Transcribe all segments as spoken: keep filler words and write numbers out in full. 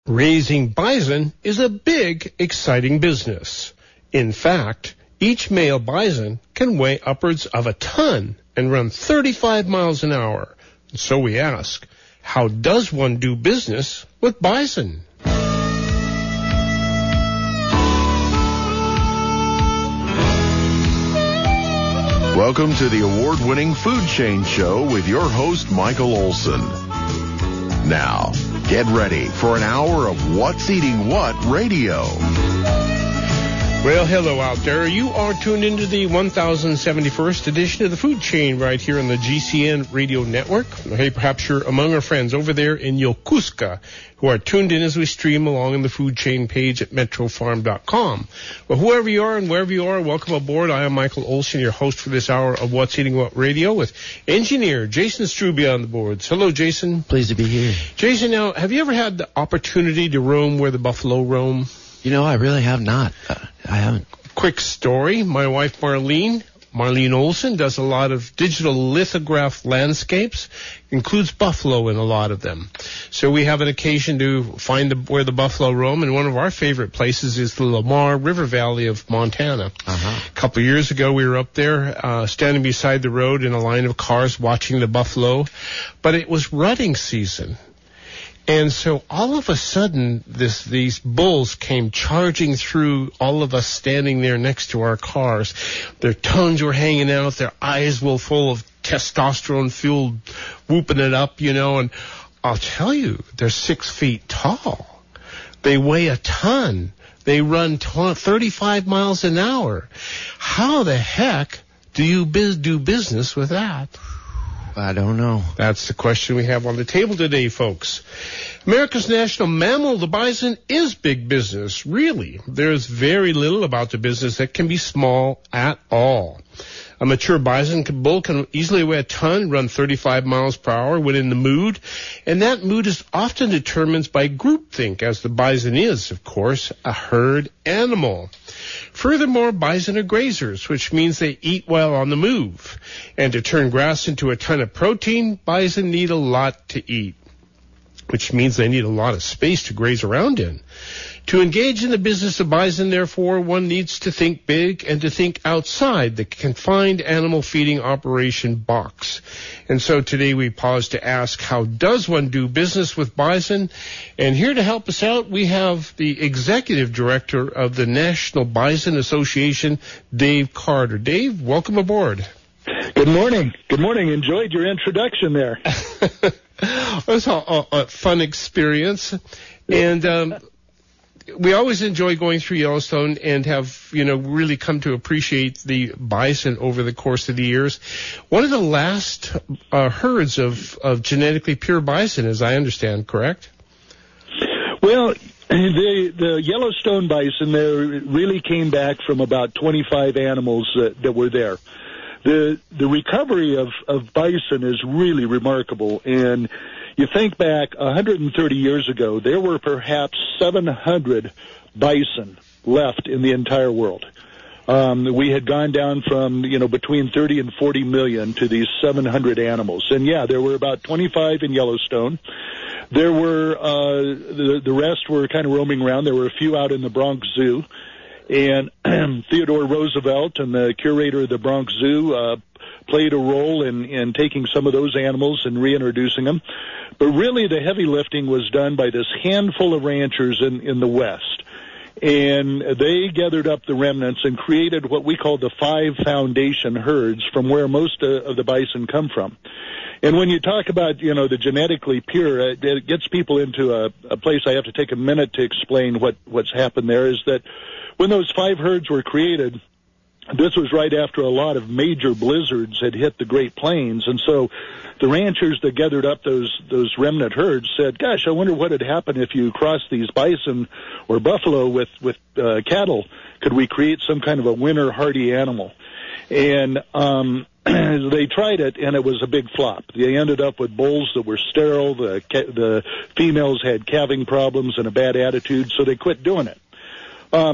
Raising bison is a big, exciting business. In fact, each male bison can weigh upwards of a ton and run thirty-five miles an hour. So we ask, how does one do business with bison? Welcome to the award-winning Food Chain Show with your host, Michael Olson. Now, get ready for an hour of What's Eating What radio. Well, hello out there. You are tuned into the one thousand seventy-first edition of the Food Chain right here on the G C N Radio Network. Hey, perhaps you're among our friends over there in Yokosuka who are tuned in as we stream along on the Food Chain page at metro farm dot com. Well, whoever you are and wherever you are, welcome aboard. I am Michael Olson, your host for this hour of What's Eating What Radio with engineer Jason Strubia on the boards. Hello, Jason. Pleased to be here. Jason, now, have you ever had the opportunity to roam where the buffalo roam? You know, I really have not. Uh, I haven't. Quick story. My wife, Marlene, Marlene Olson, does a lot of digital lithograph landscapes, includes buffalo in a lot of them. So we have an occasion to find the, where the buffalo roam, and one of our favorite places is the Lamar River Valley of Montana. Uh-huh. A couple of years ago, we were up there uh, standing beside the road in a line of cars watching the buffalo, but it was rutting season. And so all of a sudden, this, these bulls came charging through all of us standing there next to our cars. Their tongues were hanging out. Their eyes were full of testosterone fueled, whooping it up, you know. And I'll tell you, they're six feet tall. They weigh a ton. They run thirty-five miles an hour. How the heck do you biz- do business with that? I don't know. That's the question we have on the table today, folks. America's national mammal, the bison, is big business. Really, there's very little about the business that can be small at all. A mature bison bull can easily weigh a ton, run thirty-five miles per hour when in the mood, and that mood is often determined by groupthink, as the bison is, of course, a herd animal. Furthermore, bison are grazers, which means they eat while on the move. And to turn grass into a ton of protein, bison need a lot to eat, which means they need a lot of space to graze around in. To engage in the business of bison, therefore, one needs to think big and to think outside the confined animal feeding operation box. And so today we pause to ask, how does one do business with bison? And here to help us out, we have the executive director of the National Bison Association, Dave Carter. Dave, welcome aboard. Good morning. Good morning. Enjoyed your introduction there. It was a, a, a fun experience. And um, we always enjoy going through Yellowstone and have, you know, really come to appreciate the bison over the course of the years. One of the last uh, herds of, of genetically pure bison, as I understand, correct? Well, the, the Yellowstone bison there really came back from about twenty-five animals uh, that were there. The the recovery of, of bison is really remarkable, and you think back one hundred thirty years ago, there were perhaps seven hundred bison left in the entire world. Um, we had gone down from, you know, between thirty and forty million to these seven hundred animals. And yeah, there were about twenty-five in Yellowstone. There were, uh, the, the rest were kind of roaming around. There were a few out in the Bronx Zoo. And Theodore Roosevelt and the curator of the Bronx Zoo uh, played a role in, in taking some of those animals and reintroducing them. But really the heavy lifting was done by this handful of ranchers in, in the West. And they gathered up the remnants and created what we call the five foundation herds from where most uh, of the bison come from. And when you talk about, you know, the genetically pure, it, it gets people into a, a place I have to take a minute to explain what, what's happened there, is that when those five herds were created, this was right after a lot of major blizzards had hit the Great Plains. And so the ranchers that gathered up those those remnant herds said, gosh, I wonder what would happen if you crossed these bison or buffalo with, with uh, cattle. Could we create some kind of a winter hardy animal? And um, they tried it, and it was a big flop. They ended up with bulls that were sterile. The, the females had calving problems and a bad attitude, so they quit doing it. Um,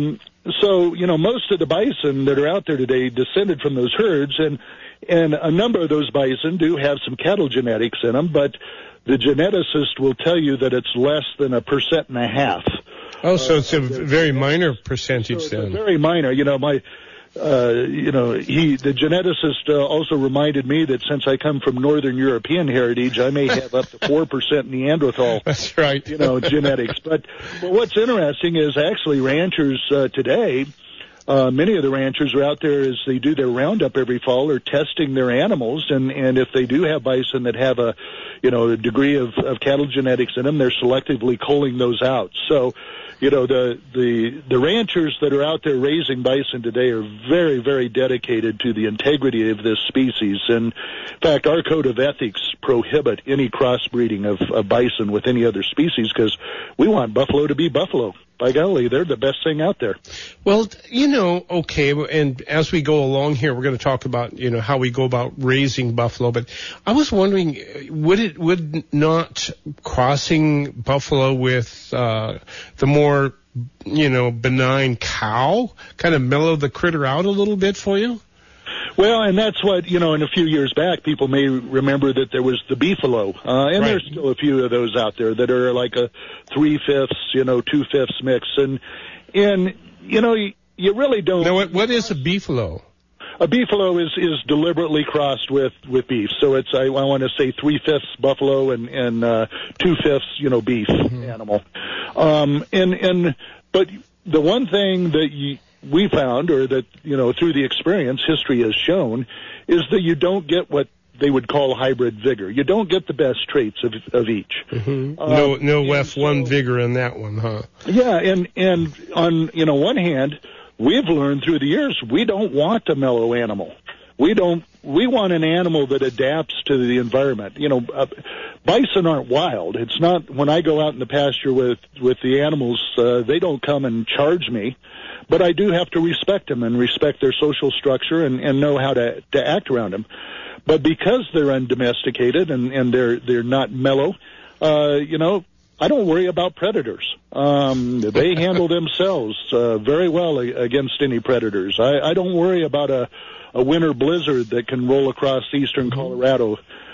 so, you know, most of the bison that are out there today descended from those herds, and and a number of those bison do have some cattle genetics in them, but the geneticist will tell you that it's less than a percent and a half. Oh, so uh, it's a very minor percentage so then. Very minor. You know, my, uh, you know, he, the geneticist uh, also reminded me that since I come from Northern European heritage, I may have up to four percent Neanderthal. That's right. You know, genetics. But, but what's interesting is actually ranchers uh, today. Uh, many of the ranchers are out there as they do their roundup every fall are testing their animals, and, and if they do have bison that have a, you know, a degree of, of cattle genetics in them, they're selectively culling those out. So, you know, the, the, the ranchers that are out there raising bison today are very, very dedicated to the integrity of this species. And in fact, our code of ethics prohibit any crossbreeding of, of bison with any other species because we want buffalo to be buffalo. By golly, they're the best thing out there. Well, you know, okay, and as we go along here, we're going to talk about, you know, how we go about raising buffalo. But I was wondering, would it would not crossing buffalo with uh, the more, you know, benign cow kind of mellow the critter out a little bit for you? Well, and that's what, you know, in a few years back, people may remember that there was the beefalo, uh, and right. There's still a few of those out there that are like a three-fifths, you know, two-fifths mix. And, and you know, you, you really don't... Now, what, what is a beefalo? A beefalo is, is deliberately crossed with, with beef. So it's, I, I want to say three-fifths buffalo and, and uh, two-fifths, you know, beef mm-hmm. animal. Um, and, and, but the one thing that you... we found, or that, you know, through the experience, history has shown, is that you don't get what they would call hybrid vigor. You don't get the best traits of, of each. Mm-hmm. Uh, no no F one so, vigor in that one, huh? Yeah, and, and on, you know, one hand, we've learned through the years, we don't want a mellow animal. We don't, we want an animal that adapts to the environment. You know, uh, bison aren't wild. It's not, when I go out in the pasture with, with the animals, uh, they don't come and charge me. But I do have to respect them and respect their social structure and, and know how to, to act around them. But because they're undomesticated and, and they're they're not mellow, uh, you know, I don't worry about predators. Um, they handle themselves uh, very well against any predators. I, I don't worry about a, a winter blizzard that can roll across eastern Colorado.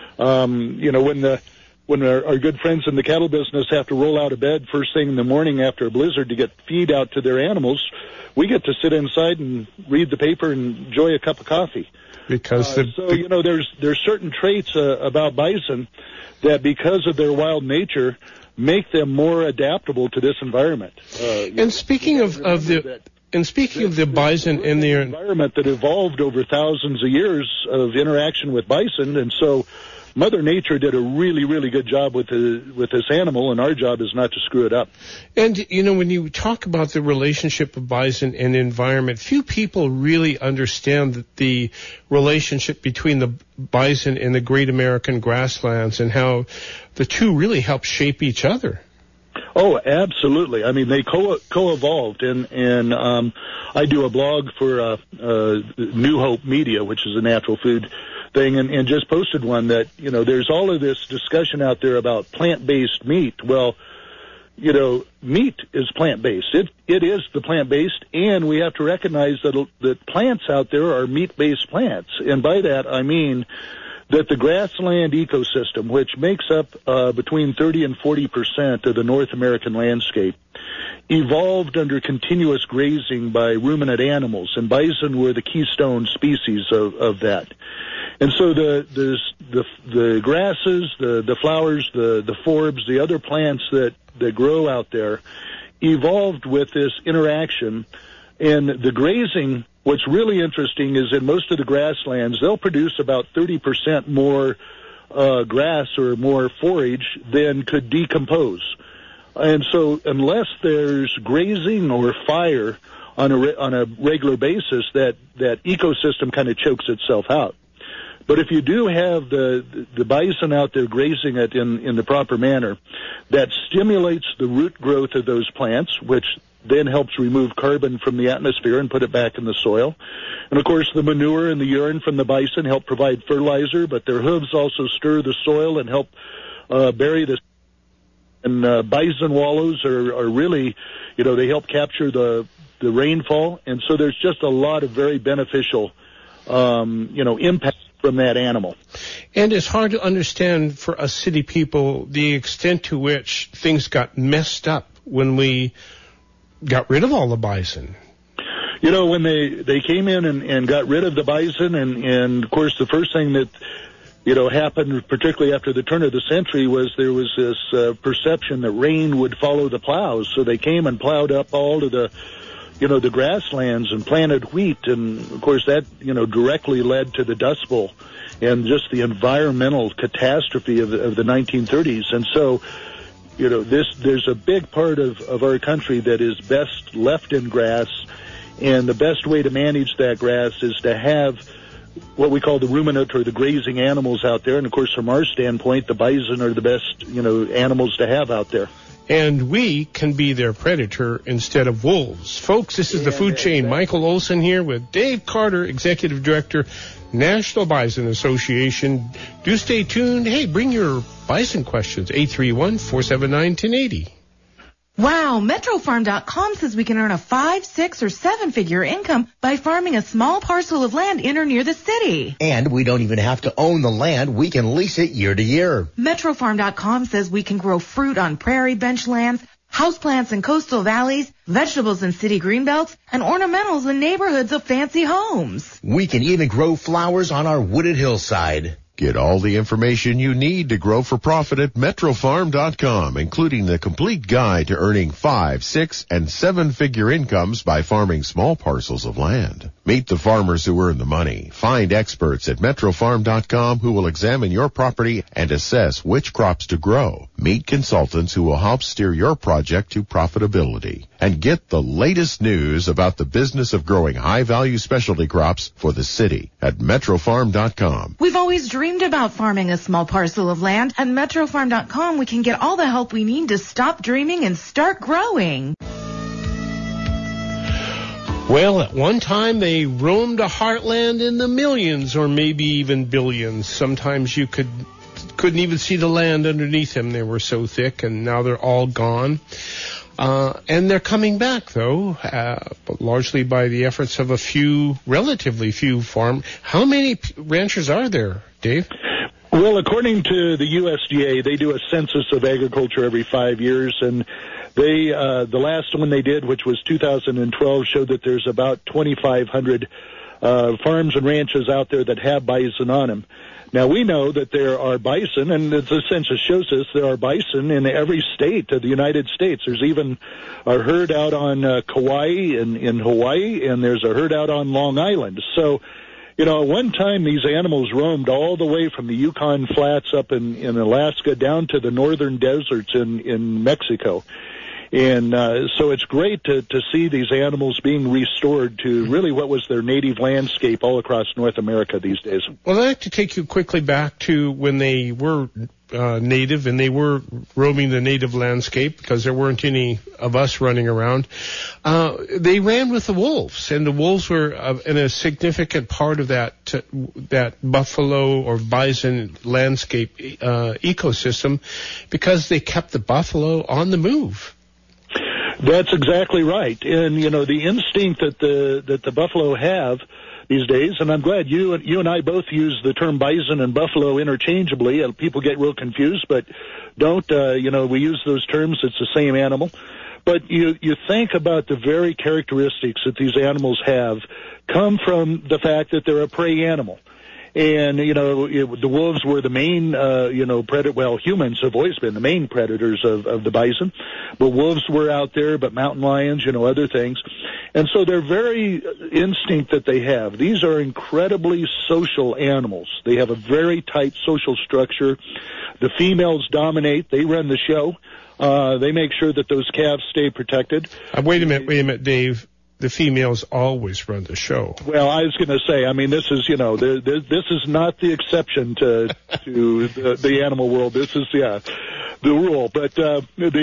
Um, you know, when the when our, our good friends in the cattle business have to roll out of bed first thing in the morning after a blizzard to get feed out to their animals, we get to sit inside and read the paper and enjoy a cup of coffee. Because uh, the, so, you know, there's there's certain traits uh, about bison that, because of their wild nature, make them more adaptable to this environment. Uh, and speaking of, of the... That, And speaking of the bison and their environment that evolved over thousands of years of interaction with bison, and so Mother Nature did a really, really good job with the, with this animal, and our job is not to screw it up. And, you know, when you talk about the relationship of bison and environment, few people really understand the, the relationship between the bison and the Great American Grasslands and how the two really help shape each other. Oh, absolutely. I mean, they co co-evolved, and and um, I do a blog for uh, uh, New Hope Media, which is a natural food thing, and, and just posted one that, you know, there's all of this discussion out there about plant-based meat. Well, you know, meat is plant-based. It it is the plant-based, and we have to recognize that that plants out there are meat-based plants, and by that I mean that the grassland ecosystem, which makes up uh, between thirty and forty percent of the North American landscape, evolved under continuous grazing by ruminant animals, and bison were the keystone species of, of that. And so the the the, the grasses, the, the flowers, the, the forbs, the other plants that, that grow out there evolved with this interaction, and the grazing. What's really interesting is in most of the grasslands, they'll produce about thirty percent more uh, grass or more forage than could decompose. And so unless there's grazing or fire on a, re- on a regular basis, that, that ecosystem kind of chokes itself out. But if you do have the, the bison out there grazing it in, in the proper manner, that stimulates the root growth of those plants, which then helps remove carbon from the atmosphere and put it back in the soil. And, of course, the manure and the urine from the bison help provide fertilizer, but their hooves also stir the soil and help uh, bury the... And uh, bison wallows are, are really, you know, they help capture the the rainfall, and so there's just a lot of very beneficial, um, you know, impact from that animal. And it's hard to understand for us city people the extent to which things got messed up when we got rid of all the bison. You know, when they, they came in and, and got rid of the bison, and, and, of course, the first thing that, you know, happened, particularly after the turn of the century, was there was this uh, perception that rain would follow the plows. So they came and plowed up all of the, you know, the grasslands and planted wheat. And, of course, that, you know, directly led to the Dust Bowl and just the environmental catastrophe of the, of the nineteen thirties. And so, you know, this there's a big part of, of our country that is best left in grass. And the best way to manage that grass is to have what we call the ruminant or the grazing animals out there. And, of course, from our standpoint, the bison are the best, you know, animals to have out there. And we can be their predator instead of wolves. Folks, this is yeah, the Food Chain. Exactly. Michael Olson here with Dave Carter, Executive Director, National Bison Association. Do stay tuned. Hey, bring your bison questions, eight three one, four seven nine, one zero eight zero. Wow, Metro Farm dot com says we can earn a five, six, or seven-figure income by farming a small parcel of land in or near the city. And we don't even have to own the land. We can lease it year to year. Metro Farm dot com says we can grow fruit on prairie bench lands, houseplants in coastal valleys, vegetables in city greenbelts, and ornamentals in neighborhoods of fancy homes. We can even grow flowers on our wooded hillside. Get all the information you need to grow for profit at Metro Farm dot com, including the complete guide to earning five, six, and seven-figure incomes by farming small parcels of land. Meet the farmers who earn the money. Find experts at Metro Farm dot com who will examine your property and assess which crops to grow. Meet consultants who will help steer your project to profitability. And get the latest news about the business of growing high-value specialty crops for the city at Metro Farm dot com. We've always dreamed about farming a small parcel of land. At Metro Farm dot com, we can get all the help we need to stop dreaming and start growing. Well, at one time, they roamed a heartland in the millions or maybe even billions. Sometimes you could, couldn't even see the land underneath them. They were so thick, and now they're all gone. Uh, and they're coming back, though, uh, largely by the efforts of a few, relatively few farm. How many p- ranchers are there, Dave? Well, according to the U S D A, they do a census of agriculture every five years, and they uh, the last one they did, which was two thousand twelve, showed that there's about twenty-five hundred uh, farms and ranches out there that have bison on them. Now, we know that there are bison, and the census shows us there are bison in every state of the United States. There's even a herd out on uh, Kauai in, in Hawaii, and there's a herd out on Long Island. So, you know, at one time these animals roamed all the way from the Yukon Flats up in, in Alaska down to the northern deserts in, in Mexico. And uh, so it's great to, to see these animals being restored to really what was their native landscape all across North America these days. Well, I'd like to take you quickly back to when they were uh, native and they were roaming the native landscape because there weren't any of us running around. Uh, they ran with the wolves, and the wolves were uh, in a significant part of that uh, that buffalo or bison landscape uh, ecosystem because they kept the buffalo on the move. That's exactly right. And, you know, the instinct that the that the buffalo have these days, and I'm glad you and you and I both use the term bison and buffalo interchangeably. Uh, people get real confused, but don't, uh, you know, we use those terms. It's the same animal. But you, you think about the very characteristics that these animals have come from the fact that they're a prey animal. And, you know, it, the wolves were the main, uh, you know, predator. Well, humans have always been the main predators of, of the bison. But wolves were out there, but mountain lions, you know, other things. And so their very instinct that they have, these are incredibly social animals. They have a very tight social structure. The females dominate. They run the show. Uh, they make sure that those calves stay protected. Uh, wait a minute, wait a minute, Dave. The females always run the show. Well, I was going to say, I mean, this is, you know, the, the, this is not the exception to to the, the animal world. This is, yeah, the rule. But uh,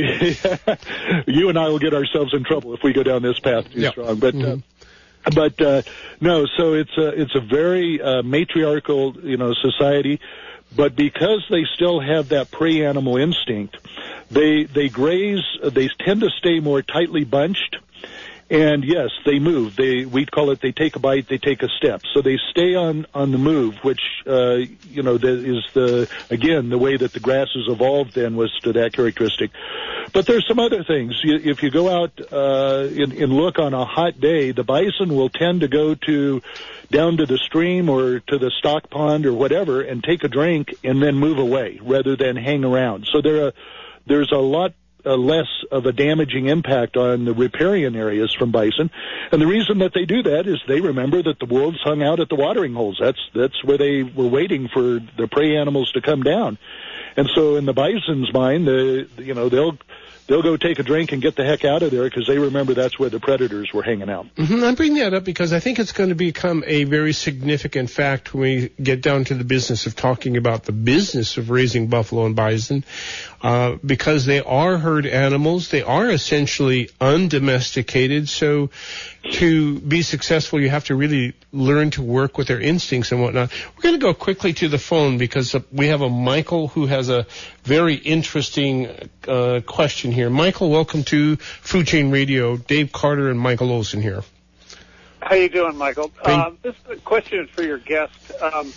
the, you and I will get ourselves in trouble if we go down this path too yep. strong. But mm-hmm. uh, but uh, no, so it's a it's a very uh, matriarchal, you know, society. But because they still have that prey animal instinct, they they graze. They tend to stay more tightly bunched. And yes, they move. They we'd call it they take a bite, they take a step. So they stay on on the move, which uh, you know that is the again the way that the grasses evolved then was to that characteristic. But there's some other things. You, if you go out uh, and, and look on a hot day, the bison will tend to go to down to the stream or to the stock pond or whatever and take a drink and then move away rather than hang around. So there are, there's a lot uh, less of a damaging impact on the riparian areas from bison. And the reason that they do that is they remember that the wolves hung out at the watering holes. That's that's where they were waiting for the prey animals to come down. And so in the bison's mind, the you know they'll they'll go take a drink and get the heck out of there because they remember that's where the predators were hanging out. Mm-hmm. I'm bringing that up because I think it's going to become a very significant fact when we get down to the business of talking about the business of raising buffalo and bison, uh, because they are herd animals. They are essentially undomesticated. So to be successful, you have to really learn to work with their instincts and whatnot. We're going to go quickly to the phone because uh, we have a Michael who has a very interesting uh, question here. Michael, welcome to Food Chain Radio. Dave Carter and Michael Olson here. How you doing, Michael? Uh, this is a question for your guest. Um,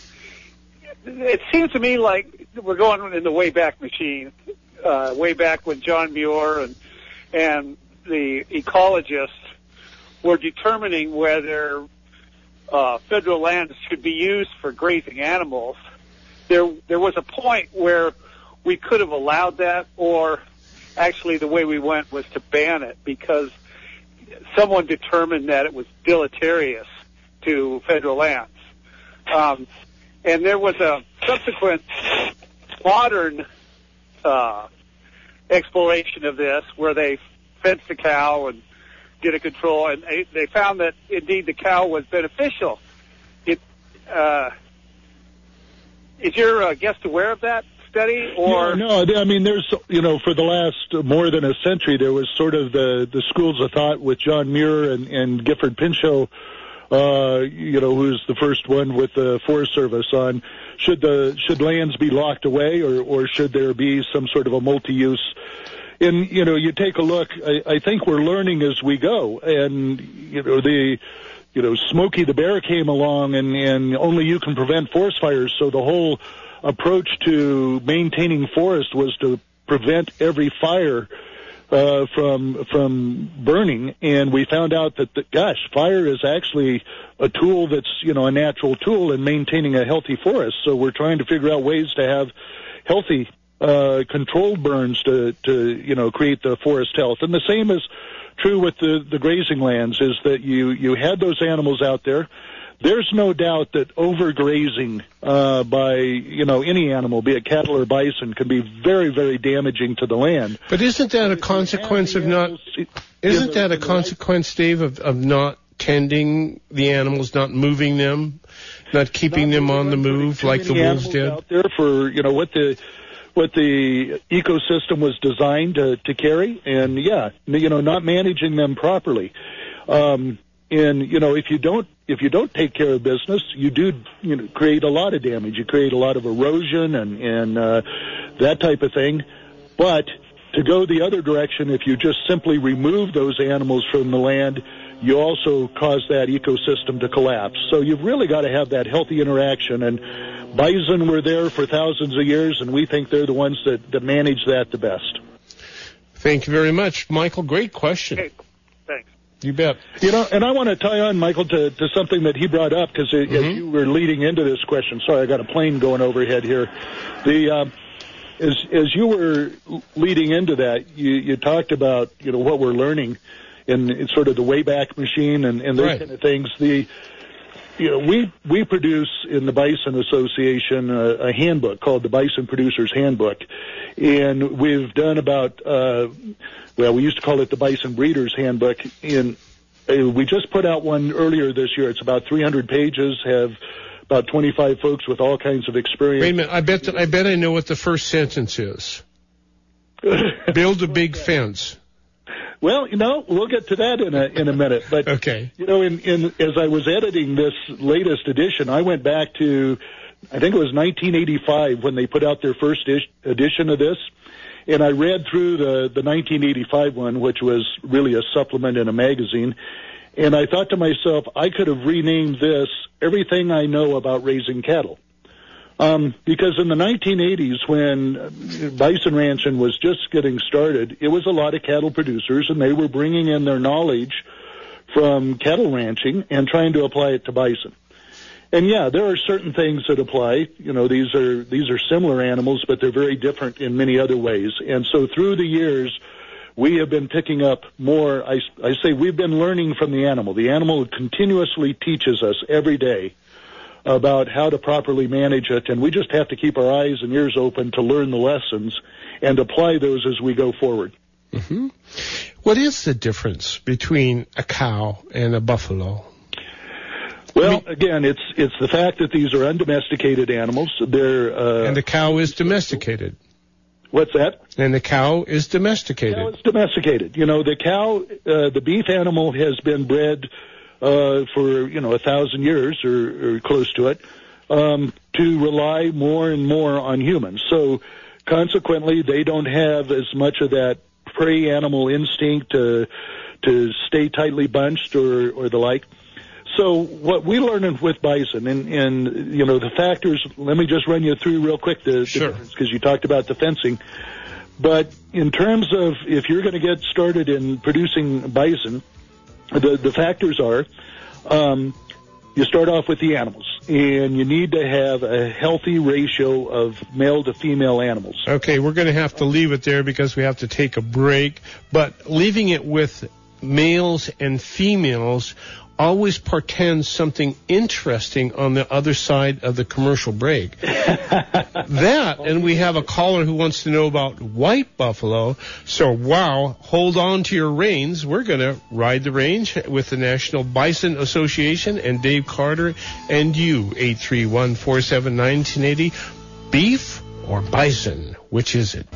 it seems to me like we're going in the Wayback Machine, uh, way back when John Muir and and the ecologists were determining whether uh, federal lands should be used for grazing animals. There, there was a point where we could have allowed that, or actually the way we went was to ban it because someone determined that it was deleterious to federal lands. Um, and there was a subsequent modern uh, exploration of this where they fenced the cow and did a control, and they, they found that indeed the cow was beneficial. It, uh, is your uh, guest aware of that study? Or no, no, I mean, there's, you know, for the last more than a century, there was sort of the, the schools of thought with John Muir and, and Gifford Pinchot, uh, you know, who's the first one with the Forest Service on should the should lands be locked away or, or should there be some sort of a multi-use. And, you know, you take a look, I, I think we're learning as we go. And, you know, the, you know, Smokey the Bear came along and, and only you can prevent forest fires. So the whole approach to maintaining forest was to prevent every fire uh, from from burning. And we found out that, the, gosh, fire is actually a tool that's, you know, a natural tool in maintaining a healthy forest. So we're trying to figure out ways to have healthy Uh, controlled burns to, to, you know, create the forest health. And the same is true with the, the grazing lands, is that you, you had those animals out there. There's no doubt that overgrazing uh, by, you know, any animal, be it cattle or bison, can be very, very damaging to the land. But isn't that a consequence of not, isn't that a consequence, Dave, of, of not tending the animals, not moving them, not keeping them on the move like the wolves did? Out there for, you know, what the, what the ecosystem was designed to, to carry, and yeah, you know, not managing them properly. Um, and you know, if you don't, if you don't take care of business, you do, you know, create a lot of damage. You create a lot of erosion and and uh, that type of thing. But to go the other direction, if you just simply remove those animals from the land, you also cause that ecosystem to collapse. So you've really got to have that healthy interaction. And bison were there for thousands of years, and we think they're the ones that, that manage that the best. Thank you very much, Michael. Great question. Okay, thanks. You bet. You know, and I want to tie on, Michael, to, to something that he brought up, because mm-hmm. as you were leading into this question, sorry, I got a plane going overhead here. The uh, as as you were leading into that, you, you talked about, you know, what we're learning in, in sort of the Wayback Machine and, and those right. kind of things. The You know, we we produce in the Bison Association a, a handbook called the Bison Producers Handbook, and we've done about uh, well, we used to call it the Bison Breeders Handbook. And uh, we just put out one earlier this year. It's about three hundred pages. Have about twenty-five folks with all kinds of experience. Wait a minute. I bet that, I bet I know what the first sentence is. Build a big fence. Well, you know, we'll get to that in a in a minute. But okay. You know, in, in as I was editing this latest edition, I went back to, I think it was nineteen eighty-five when they put out their first ish, edition of this, And I read through the, the nineteen eighty-five one, which was really a supplement in a magazine, and I thought to myself, I could have renamed this Everything I Know About Raising Cattle. Um, because in the nineteen eighties, when bison ranching was just getting started, it was a lot of cattle producers, and they were bringing in their knowledge from cattle ranching and trying to apply it to bison. And yeah, there are certain things that apply. You know, these are these are similar animals, but they're very different in many other ways. And so through the years, we have been picking up more. I, I say we've been learning from the animal. The animal continuously teaches us every day about how to properly manage it, and we just have to keep our eyes and ears open to learn the lessons and apply those as we go forward. Mm-hmm. What is the difference between a cow and a buffalo? Well, I mean, again, it's it's the fact that these are undomesticated animals. They're uh, and the cow is domesticated. What's that? And the cow is domesticated. The cow is domesticated. You know, the cow, uh, the beef animal has been bred uh, for, you know, a thousand years or, or close to it, um, to rely more and more on humans. So consequently, they don't have as much of that prey animal instinct to, to stay tightly bunched or, or the like. So what we learned with bison, and, and, you know, the factors, let me just run you through real quick the, sure. the difference, because you talked about the fencing. But in terms of if you're going to get started in producing bison, the, the factors are, um, you start off with the animals, and you need to have a healthy ratio of male to female animals. Okay, we're going to have to leave it there because we have to take a break, but leaving it with males and females always portends something interesting on the other side of the commercial break. That, and we have a caller who wants to know about white buffalo. So, wow, hold on to your reins. We're going to ride the range with the National Bison Association and Dave Carter and you, eight three one, four seven nine, one nine eight zero. Beef or bison? Which is it?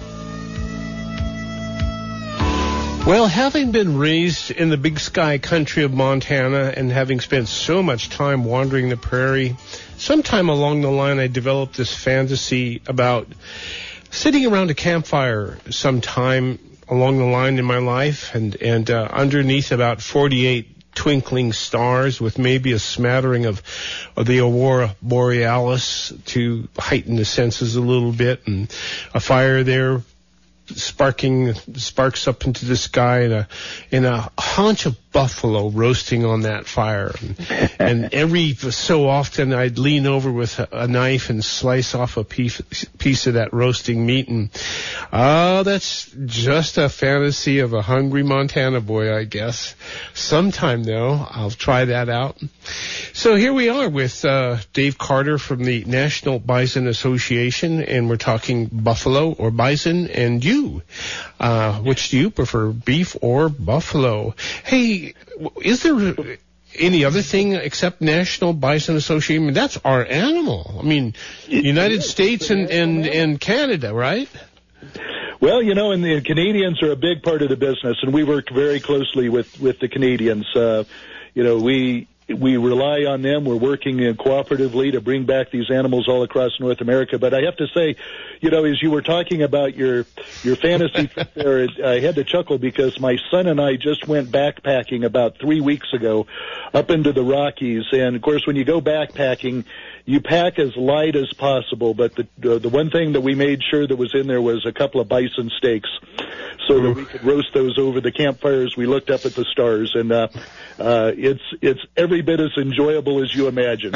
Well, having been raised in the big sky country of Montana and having spent so much time wandering the prairie, sometime along the line I developed this fantasy about sitting around a campfire sometime along the line in my life and, and uh, underneath about forty-eight twinkling stars with maybe a smattering of, of the Aurora Borealis to heighten the senses a little bit, and a fire there sparking sparks up into the sky, and a in a haunch of buffalo roasting on that fire, and, and every so often I'd lean over with a, a knife and slice off a piece piece of that roasting meat, and oh, that's just a fantasy of a hungry Montana boy, I guess. Sometime though, I'll try that out. So here we are with uh, Dave Carter from the National Bison Association, and we're talking buffalo or bison, and you. Uh, which do you prefer, beef or buffalo? Hey, is there any other thing except National Bison Association? I mean, that's our animal. I mean, United States and, and, and Canada, right? Well, you know, and the Canadians are a big part of the business, and we work very closely with, with the Canadians. Uh, you know, we... We rely on them. We're working uh, cooperatively to bring back these animals all across North America. But I have to say, you know, as you were talking about your your fantasy trip there, I had to chuckle because my son and I just went backpacking about three weeks ago up into the Rockies. And, of course, when you go backpacking, you pack as light as possible. But the uh, the one thing that we made sure that was in there was a couple of bison steaks so that we could roast those over the campfire as we looked up at the stars. And uh, uh, it's it's every bit as enjoyable as you imagine.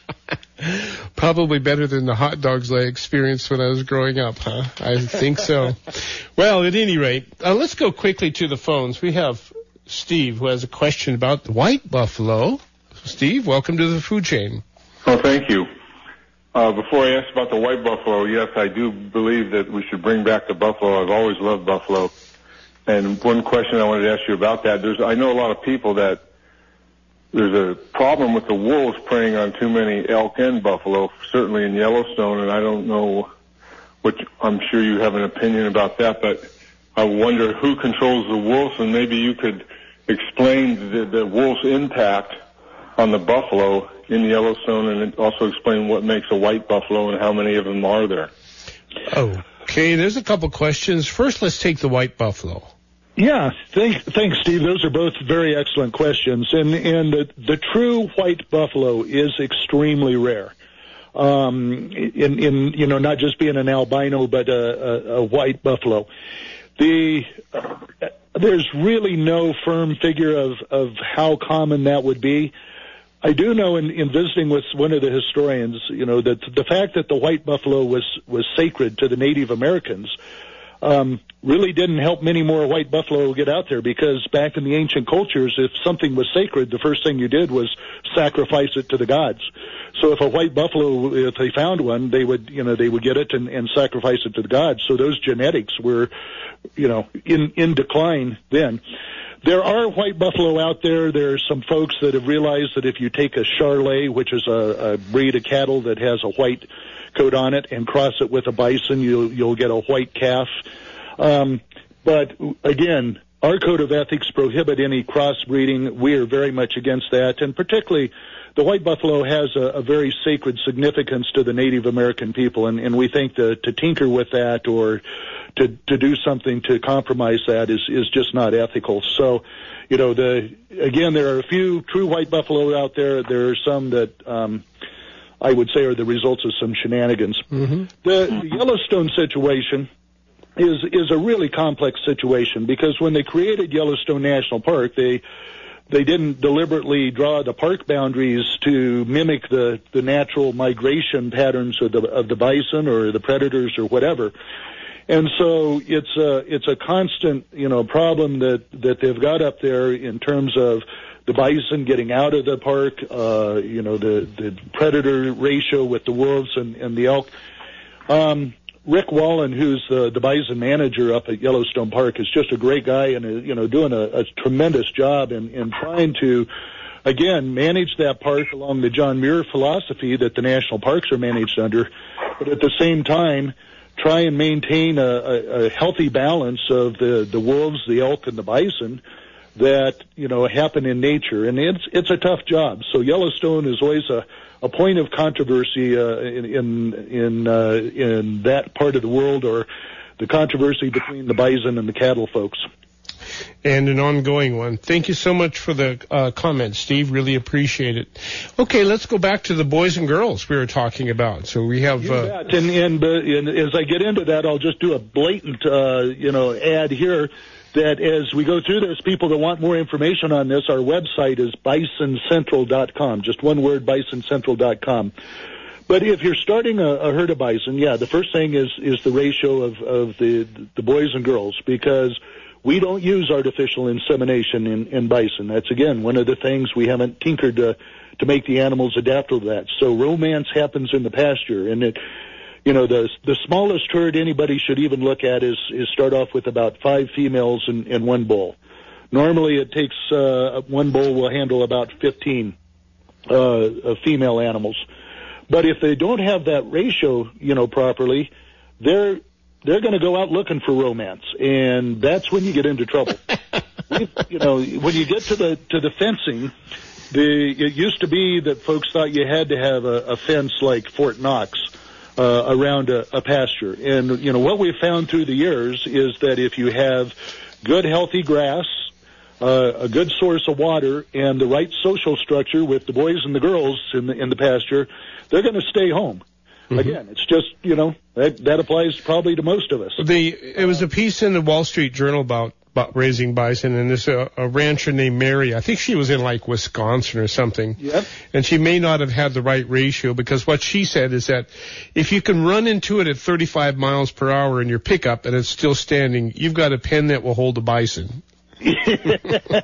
Probably better than the hot dogs I experienced when I was growing up, huh? I think so. Well, at any rate, uh, let's go quickly to the phones. We have Steve, who has a question about the white buffalo. Steve, welcome to the food chain. Oh, thank you. Uh, before I ask about the white buffalo, yes, I do believe that we should bring back the buffalo. I've always loved buffalo. And one question I wanted to ask you about that, there's, I know a lot of people that there's a problem with the wolves preying on too many elk and buffalo, certainly in Yellowstone, and I don't know what, I'm sure you have an opinion about that, but I wonder who controls the wolves, and maybe you could explain the, the wolf's impact on the buffalo in Yellowstone, and also explain what makes a white buffalo and how many of them are there. Oh. Okay, there's a couple questions. First, let's take the white buffalo. Yeah, thank, thanks, Steve. Those are both very excellent questions. And, and the, the true white buffalo is extremely rare. Um, in, in, you know, not just being an albino, but a, a, a white buffalo. The, uh, there's really no firm figure of, of how common that would be. I do know in, in visiting with one of the historians, you know, that the fact that the white buffalo was, was sacred to the Native Americans, um, really didn't help many more white buffalo get out there, because back in the ancient cultures, if something was sacred, the first thing you did was sacrifice it to the gods. So if a white buffalo, if they found one, they would, you know, they would get it and, and sacrifice it to the gods. So those genetics were, you know, in, in decline then. There are white buffalo out there. There are some folks that have realized that if you take a Charolais, which is a, a breed of cattle that has a white coat on it, and cross it with a bison, you'll, you'll get a white calf. Um, but again, our code of ethics prohibit any crossbreeding. We are very much against that, and particularly the white buffalo has a, a very sacred significance to the Native American people, and, and we think that to tinker with that or to, to do something to compromise that is, is just not ethical. So, you know, the, again, there are a few true white buffalo out there. There are some that, um, I would say are the results of some shenanigans. Mm-hmm. The, the Yellowstone situation is, is a really complex situation, because when they created Yellowstone National Park, they, They didn't deliberately draw the park boundaries to mimic the, the natural migration patterns of the, of the bison or the predators or whatever. And so it's a, it's a constant, you know, problem that, that they've got up there in terms of the bison getting out of the park, uh, you know, the, the predator ratio with the wolves and, and the elk. Um, Rick Wallen, who's the, the bison manager up at Yellowstone Park, is just a great guy and, uh, you know, doing a, a tremendous job in, in trying to, again, manage that park along the John Muir philosophy that the national parks are managed under, but at the same time, try and maintain a, a, a healthy balance of the, the wolves, the elk, and the bison that, you know, happen in nature. And it's, it's a tough job. So Yellowstone is always a, a point of controversy uh, in in in, uh, in that part of the world, or the controversy between the bison and the cattle folks. And an ongoing one. Thank you so much for the uh, comment, Steve. Really appreciate it. Okay, let's go back to the boys and girls we were talking about. So we have. You uh, bet. And, and, uh, and as I get into that, I'll just do a blatant, uh, you know, ad here. That as we go through this, people that want more information on this, our website is bison central dot com. Just one word, bison central dot com. But if you're starting a, a herd of bison, yeah, the first thing is, is the ratio of, of the, the boys and girls, because we don't use artificial insemination in, in bison. That's, again, one of the things we haven't tinkered to, to make the animals adapt to that. So romance happens in the pasture, and it, you know, the the smallest herd anybody should even look at is is start off with about five females in, in one bull. Normally, it takes uh, one bull will handle about fifteen uh, female animals. But if they don't have that ratio, you know, properly, they're they're going to go out looking for romance, and that's when you get into trouble. we, you know, when you get to the to the fencing, the it used to be that folks thought you had to have a, a fence like Fort Knox. Uh, around a, a pasture. And, you know, what we've found through the years is that if you have good, healthy grass, uh, a good source of water, and the right social structure with the boys and the girls in the, in the pasture, they're going to stay home. Mm-hmm. Again, it's just, you know, that, that applies probably to most of us. The, it was a piece in the Wall Street Journal about about raising bison, and there's a, a rancher named Mary. I think she was in like Wisconsin or something. Yep. And she may not have had the right ratio, because what she said is that if you can run into it at thirty-five miles per hour in your pickup and it's still standing, you've got a pen that will hold a bison. Yeah,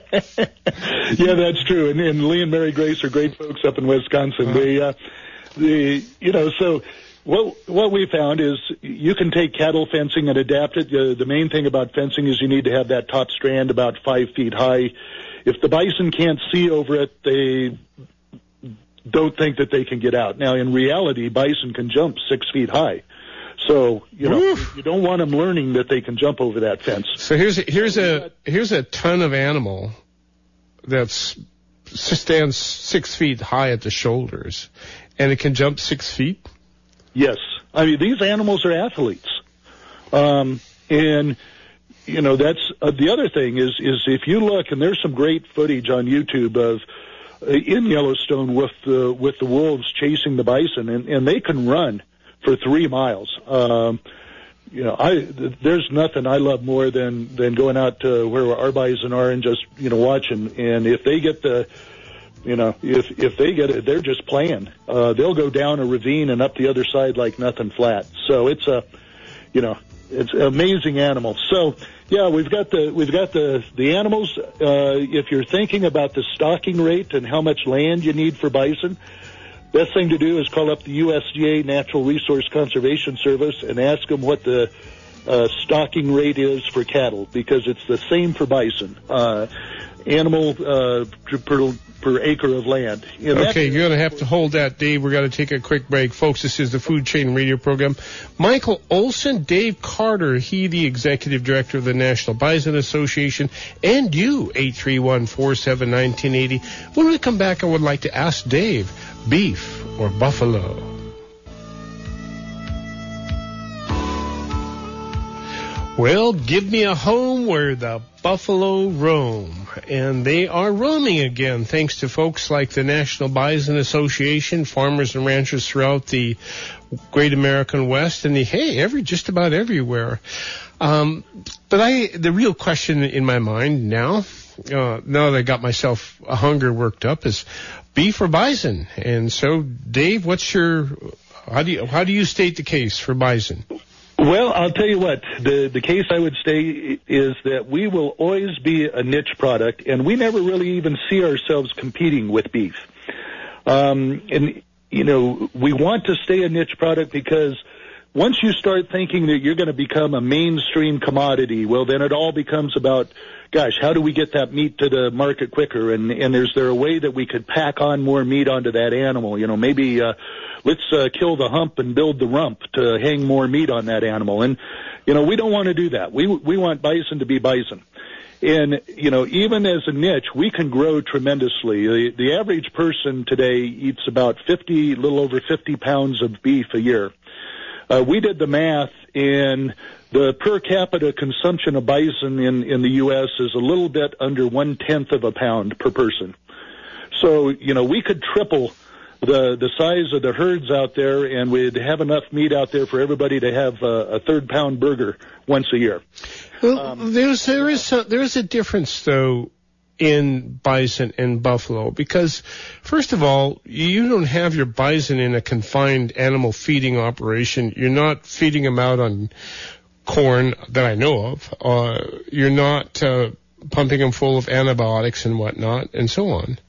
that's true. And, and Lee and Mary Grace are great folks up in Wisconsin. Uh-huh. They, uh, the, you know, so What what we found is you can take cattle fencing and adapt it. Uh, the main thing about fencing is you need to have that top strand about five feet high. If the bison can't see over it, they don't think that they can get out. Now, in reality, bison can jump six feet high. So, you know, Oof. you don't want them learning that they can jump over that fence. So here's a, here's a here's a ton of animal that's stands six feet high at the shoulders, and it can jump six feet. Yes. I mean, these animals are athletes. Um, and, you know, that's uh, the other thing is, is if you look, and there's some great footage on YouTube of uh, in Yellowstone with the, with the wolves chasing the bison, and, and they can run for three miles. Um, you know, I, there's nothing I love more than, than going out to where our bison are and just, you know, watching. And if they get the, you know, if, if they get it, they're just playing. Uh, they'll go down a ravine and up the other side like nothing flat. So it's a, you know, it's an amazing animal. So, yeah, we've got the, we've got the, the animals. Uh, if you're thinking about the stocking rate and how much land you need for bison, best thing to do is call up the U S D A Natural Resource Conservation Service and ask them what the uh, stocking rate is for cattle, because it's the same for bison. Uh, animal uh, per, per acre of land. You know, okay, you're going to have to hold that, Dave. We're going to take a quick break. Folks, this is the Food Chain Radio program. Michael Olson, Dave Carter, he the executive director of the National Bison Association, and you, eight three one, four seven, one nine eight zero. When we come back, I would like to ask Dave, beef or buffalo? Well, give me a home where the buffalo roam. And they are roaming again, thanks to folks like the National Bison Association, farmers and ranchers throughout the Great American West, and the, hey, every just about everywhere. Um, but I, the real question in my mind now, uh, now that I got myself a hunger worked up, is beef or bison. And so, Dave, what's your, how do you, how do you state the case for bison? Well, I'll tell you what, the, the case I would state is that we will always be a niche product, and we never really even see ourselves competing with beef. Um, and, you know, we want to stay a niche product because once you start thinking that you're going to become a mainstream commodity, well, then it all becomes about, gosh, how do we get that meat to the market quicker? And, and is there a way that we could pack on more meat onto that animal? You know, maybe, uh, let's, uh, kill the hump and build the rump to hang more meat on that animal. And, you know, we don't want to do that. We, we want bison to be bison. And, you know, even as a niche, we can grow tremendously. The, the average person today eats about fifty, a little over fifty pounds of beef a year. Uh, we did the math, and the per capita consumption of bison in, in the U S is a little bit under one-tenth of a pound per person. So, you know, we could triple the the size of the herds out there, and we'd have enough meat out there for everybody to have a, a third-pound burger once a year. Well, um, there's, there is a, there is a difference, though, in bison and buffalo, because first of all, you don't have your bison in a confined animal feeding operation. You're not feeding them out on corn that I know of. Uh, you're not uh, pumping them full of antibiotics and whatnot, and so on.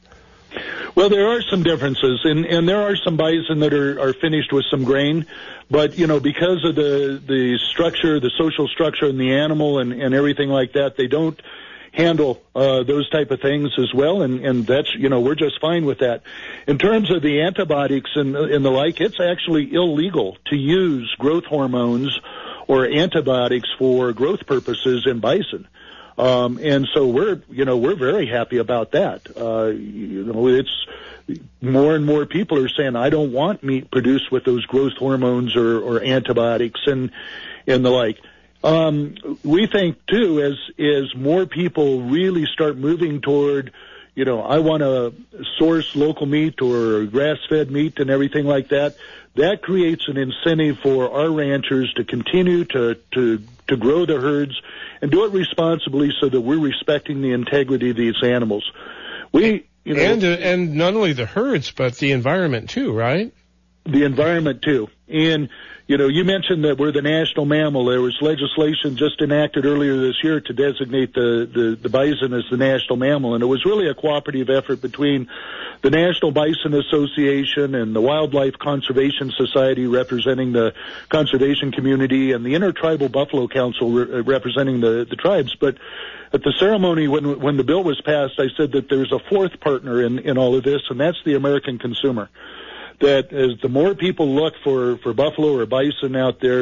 Well, there are some differences, and, and there are some bison that are, are finished with some grain, but, you know, because of the, the structure, the social structure in the animal and, and everything like that, they don't handle uh, those type of things as well, and, and that's, you know, we're just fine with that. In terms of the antibiotics and, and the like, it's actually illegal to use growth hormones or antibiotics for growth purposes in bison. Um, and so we're, you know, we're very happy about that. Uh, you know, it's more and more people are saying, I don't want meat produced with those growth hormones or, or antibiotics and, and the like. Um, we think too, as, as more people really start moving toward, you know, I want to source local meat or grass-fed meat and everything like that, that creates an incentive for our ranchers to continue to, to, to grow the herds and do it responsibly so that we're respecting the integrity of these animals. We, you know, and, uh, and not only the herds, but the environment too, right? The environment too. And, you know, you mentioned that we're the national mammal. There was legislation just enacted earlier this year to designate the, the, the bison as the national mammal, and it was really a cooperative effort between the National Bison Association and the Wildlife Conservation Society representing the conservation community and the Intertribal Buffalo Council re- representing the, the tribes. But at the ceremony when when the bill was passed, I said that there's a fourth partner in, in all of this, and that's the American consumer. That as the more people look for, for buffalo or bison out there,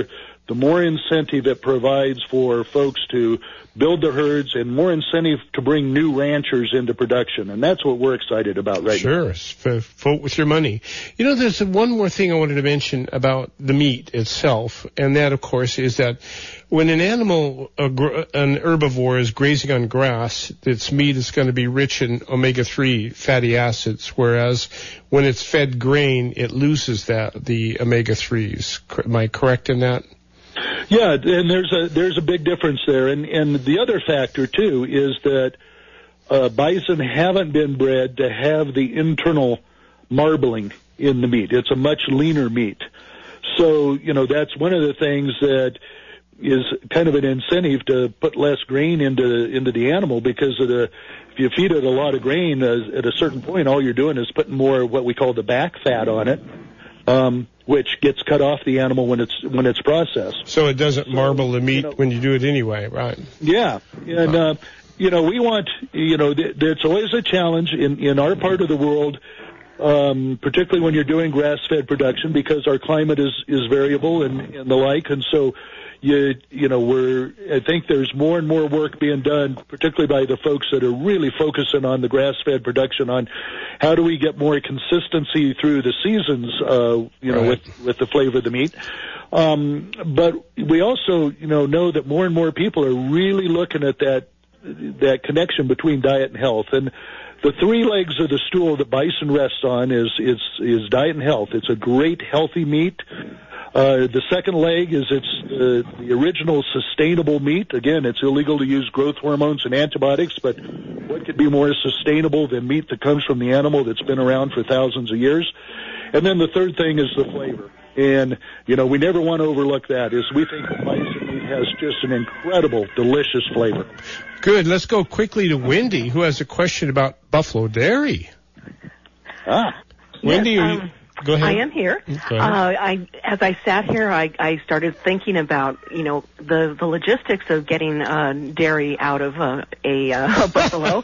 the more incentive it provides for folks to build the herds and more incentive to bring new ranchers into production. And that's what we're excited about right sure. now. Sure. Vote with your money. You know, there's one more thing I wanted to mention about the meat itself, and that, of course, is that when an animal, a, an herbivore, is grazing on grass, its meat is going to be rich in omega three fatty acids, whereas when it's fed grain, it loses that, the omega threes. Am I correct in that? Yeah, and there's a there's a big difference there, and and the other factor too is that uh, bison haven't been bred to have the internal marbling in the meat. It's a much leaner meat, so you know that's one of the things that is kind of an incentive to put less grain into into the animal, because of the if you feed it a lot of grain, uh, at a certain point, all you're doing is putting more of what we call the back fat on it. Um, which gets cut off the animal when it's when it's processed. So it doesn't so, marble the meat you know, when you do it anyway, right? Yeah, and uh, you know we want you know th- it's always a challenge in in our part of the world, um, particularly when you're doing grass-fed production, because our climate is is variable and, and the like, and so. You you know we're I think there's more and more work being done, particularly by the folks that are really focusing on the grass-fed production, on how do we get more consistency through the seasons, uh, you know, right. with with the flavor of the meat. Um, but we also you know know that more and more people are really looking at that that connection between diet and health, and the three legs of the stool that bison rests on is is is diet and health. It's a great healthy meat. Uh, the second leg is it's uh, the original sustainable meat. Again, it's illegal to use growth hormones and antibiotics, but what could be more sustainable than meat that comes from the animal that's been around for thousands of years? And then the third thing is the flavor. And, you know, we never want to overlook that, is we think the bison meat has just an incredible, delicious flavor. Good. Let's go quickly to Wendy, who has a question about Buffalo Dairy. Ah. Wendy, yes, are you... Um, Go ahead. I am here. Uh, I, as I sat here, I, I started thinking about, you know, the, the logistics of getting uh, dairy out of uh, a, uh, a buffalo.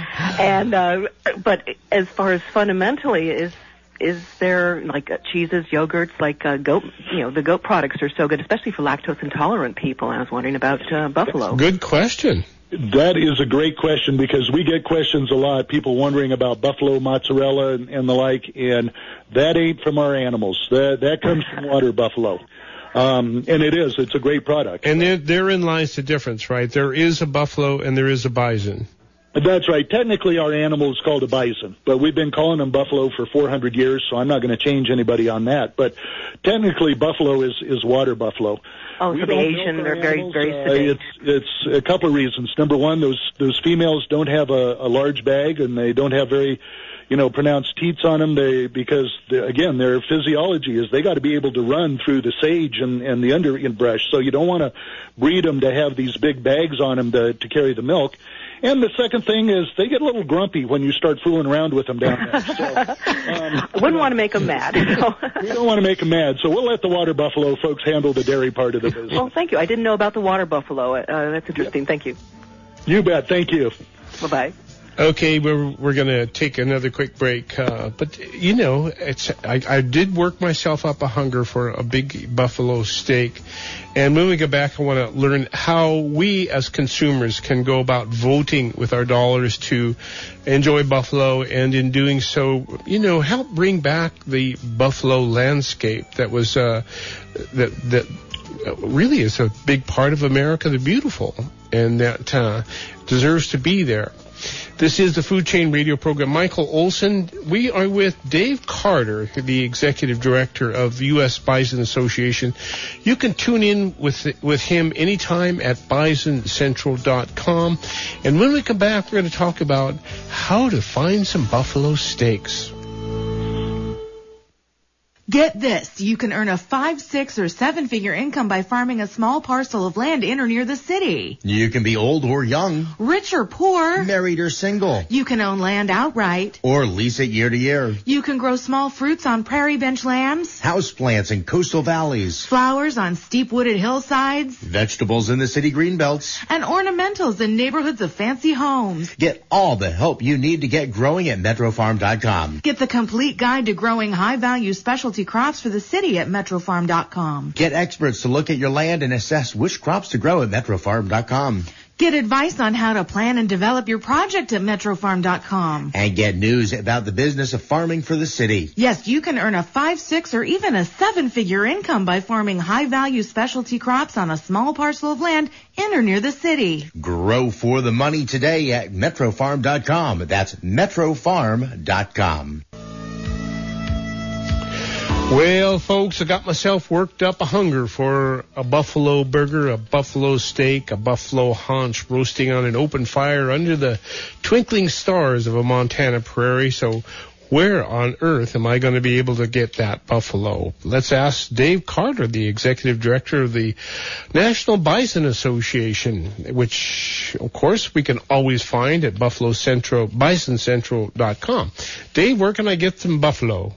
and uh, but as far as fundamentally, is is there like uh, cheeses, yogurts, like uh, goat? You know, the goat products are so good, especially for lactose intolerant people. And I was wondering about uh, buffalo. Good question. That is a great question, because we get questions a lot, people wondering about buffalo mozzarella and, and the like, and that ain't from our animals. That that comes from water buffalo. Um, and it is. It's a great product. And there, therein lies the difference, right? There is a buffalo and there is a bison. That's right. Technically, our animal is called a bison, but we've been calling them buffalo for four hundred years, so I'm not going to change anybody on that. But technically, buffalo is, is water buffalo. Oh, we so the Asian, they're very, very uh, sedate. It's, it's a couple of reasons. Number one, those those females don't have a, a large bag, and they don't have very, you know, pronounced teats on them. They because again, their physiology is they got to be able to run through the sage and, and the underbrush. So you don't want to breed them to have these big bags on them to to carry the milk. And the second thing is they get a little grumpy when you start fooling around with them down there. So, um, I wouldn't want to make them mad. So. We don't want to make them mad, so we'll let the water buffalo folks handle the dairy part of the business. Well, thank you. I didn't know about the water buffalo. Uh, that's interesting. Yeah. Thank you. You bet. Thank you. Bye-bye. Okay, we're we're going to take another quick break. Uh, but, you know, it's I, I did work myself up a hunger for a big buffalo steak. And when we get back, I want to learn how we as consumers can go about voting with our dollars to enjoy buffalo, and in doing so, you know, help bring back the buffalo landscape that was uh, that that really is a big part of America, the beautiful, and that uh, deserves to be there. This is the Food Chain Radio program. Michael Olson. We are with Dave Carter, the executive director of U S Bison Association. You can tune in with with him anytime at bison central dot com. And when we come back, we're going to talk about how to find some buffalo steaks. Get this, you can earn a five, six, or seven-figure income by farming a small parcel of land in or near the city. You can be old or young. Rich or poor. Married or single. You can own land outright. Or lease it year to year. You can grow small fruits on prairie bench lands. Houseplants in coastal valleys. Flowers on steep wooded hillsides. Vegetables in the city greenbelts. And ornamentals in neighborhoods of fancy homes. Get all the help you need to get growing at metro farm dot com. Get the complete guide to growing high-value specialty crops for the city at metro farm dot com. Get experts to look at your land and assess which crops to grow at metro farm dot com. Get advice on how to plan and develop your project at metro farm dot com. And get news about the business of farming for the city. Yes, you can earn a five, six, or even a seven-figure income by farming high-value specialty crops on a small parcel of land in or near the city. Grow for the money today at metro farm dot com. That's metro farm dot com. Well, folks, I got myself worked up a hunger for a buffalo burger, a buffalo steak, a buffalo haunch roasting on an open fire under the twinkling stars of a Montana prairie. So where on earth am I going to be able to get that buffalo? Let's ask Dave Carter, the executive director of the National Bison Association, which, of course, we can always find at Buffalo Central, bison central dot com. Dave, where can I get some buffalo?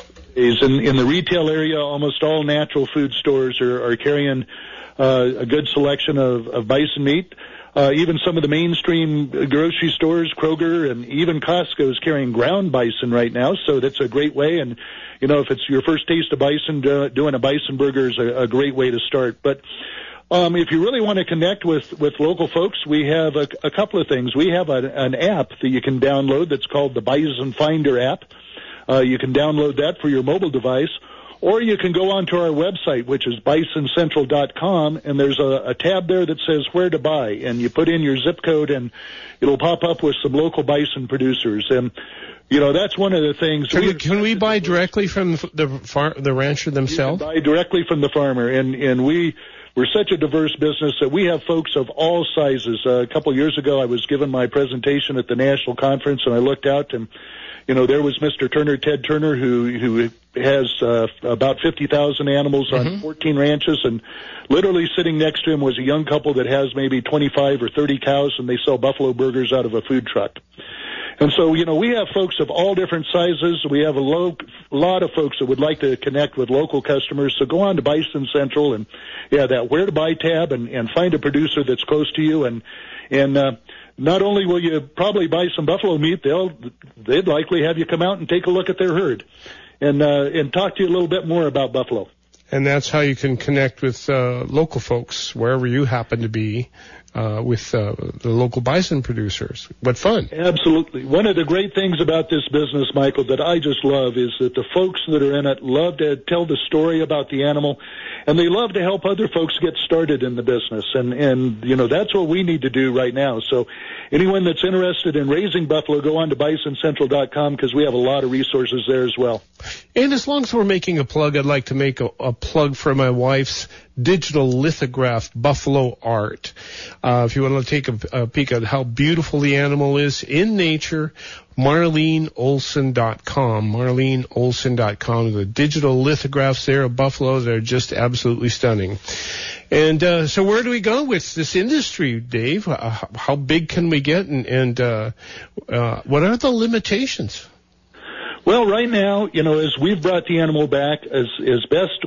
Is in, in the retail area, almost all natural food stores are, are carrying uh, a good selection of, of bison meat. Uh, even some of the mainstream grocery stores, Kroger and even Costco, is carrying ground bison right now. So that's a great way. And, you know, if it's your first taste of bison, uh, doing a bison burger is a, a great way to start. But um, if you really want to connect with, with local folks, we have a, a couple of things. We have a, an app that you can download that's called the Bison Finder app. Uh, you can download that for your mobile device, or you can go onto our website, which is bison central dot com, and there's a, a tab there that says where to buy, and you put in your zip code, and it'll pop up with some local bison producers. And, you know, that's one of the things. Can we, can we buy directly from the far, the rancher themselves? You can buy directly from the farmer, and, and we... We're such a diverse business that we have folks of all sizes. Uh, a couple years ago, I was giving my presentation at the national conference, and I looked out, and, you know, there was Mister Turner, Ted Turner, who who has uh, about fifty thousand animals on mm-hmm. fourteen ranches, and literally sitting next to him was a young couple that has maybe twenty-five or thirty cows, and they sell buffalo burgers out of a food truck. And so, you know, we have folks of all different sizes. We have a lo- lot of folks that would like to connect with local customers. So go on to Bison Central and, yeah, that Where to Buy tab and, and find a producer that's close to you. And, and, uh, not only will you probably buy some buffalo meat, they'll, they'd likely have you come out and take a look at their herd and, uh, and talk to you a little bit more about buffalo. And that's how you can connect with, uh, local folks wherever you happen to be. Uh, with uh, the local bison producers. What fun. Absolutely. One of the great things about this business, Michael, that I just love is that the folks that are in it love to tell the story about the animal, and they love to help other folks get started in the business. And, and you know, that's what we need to do right now. So anyone that's interested in raising buffalo, go on to bison central dot com because we have a lot of resources there as well. And as long as we're making a plug, I'd like to make a, a plug for my wife's digital lithographed buffalo art. Uh, if you want to take a, a peek at how beautiful the animal is in nature, Marlene Olson dot com. Marlene Olson dot com. The digital lithographs there of buffalo, they're just absolutely stunning. And uh, so where do we go with this industry, Dave? Uh, how big can we get, and, and uh, uh, what are the limitations? Well, right now, you know, as we've brought the animal back, as as best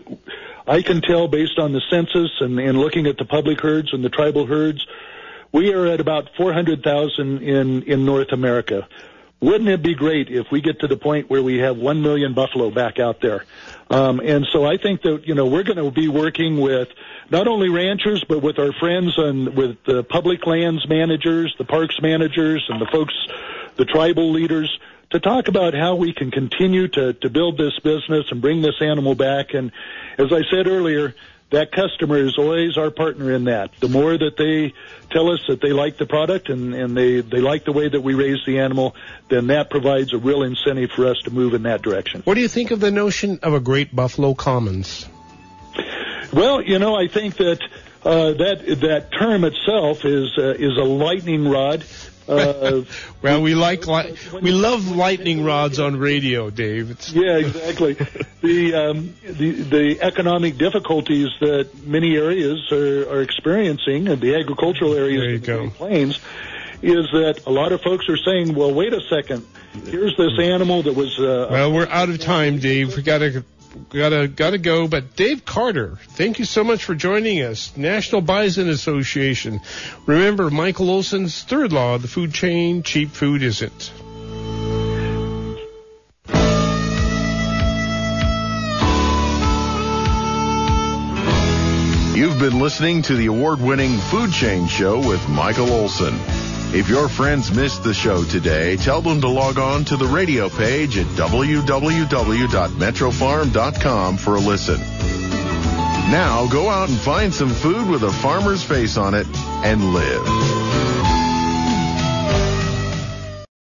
I can tell based on the census and, and looking at the public herds and the tribal herds, we are at about four hundred thousand in, in North America. Wouldn't it be great if we get to the point where we have one million buffalo back out there? Um, and so I think that, you know, we're going to be working with not only ranchers, but with our friends and with the public lands managers, the parks managers, and the folks, the tribal leaders, to talk about how we can continue to, to build this business and bring this animal back. And as I said earlier, that customer is always our partner in that. The more that they tell us that they like the product and, and they, they like the way that we raise the animal, then that provides a real incentive for us to move in that direction. What do you think of the notion of a Great Buffalo Commons? Well, you know, I think that uh, that that term itself is uh, is a lightning rod. Uh, well, we like li- we love lightning rods on radio, Dave. It's yeah, exactly. the um, the the economic difficulties that many areas are, are experiencing, and the agricultural areas in the Great Plains, is that a lot of folks are saying, "Well, wait a second. Here's this animal that was." Uh, well, we're out of time, Dave. We gotta. Gotta gotta go, but Dave Carter, thank you so much for joining us. National Bison Association. Remember Michael Olson's third law of the food chain: cheap food isn't. You've been listening to the award-winning Food Chain Show with Michael Olson. If your friends missed the show today, tell them to log on to the radio page at w w w dot metro farm dot com for a listen. Now go out and find some food with a farmer's face on it and live.